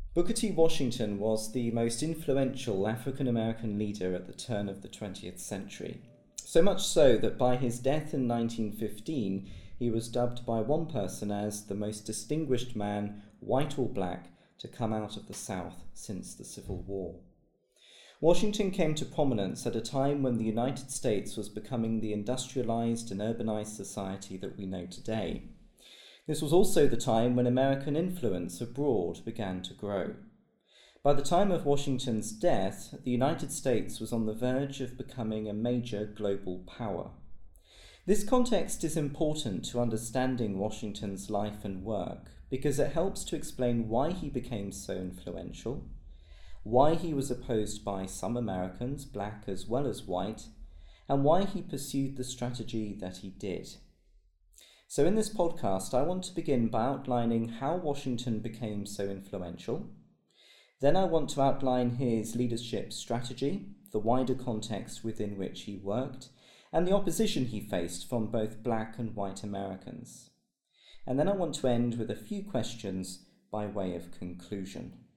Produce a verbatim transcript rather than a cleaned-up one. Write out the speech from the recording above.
Booker T. Washington was the most influential African-American leader at the turn of the twentieth century. So much so that by his death in nineteen fifteen, he was dubbed by one person as the most distinguished man, white or black, to come out of the South since the Civil War. Washington came to prominence at a time when the United States was becoming the industrialized and urbanized society that we know today. This was also the time when American influence abroad began to grow. By the time of Washington's death, the United States was on the verge of becoming a major global power. This context is important to understanding Washington's life and work because it helps to explain why he became so influential, why he was opposed by some Americans, black as well as white, and why he pursued the strategy that he did. So in this podcast, I want to begin by outlining how Washington became so influential. Then I want to outline his leadership strategy, the wider context within which he worked, and the opposition he faced from both black and white Americans. And then I want to end with a few questions by way of conclusion.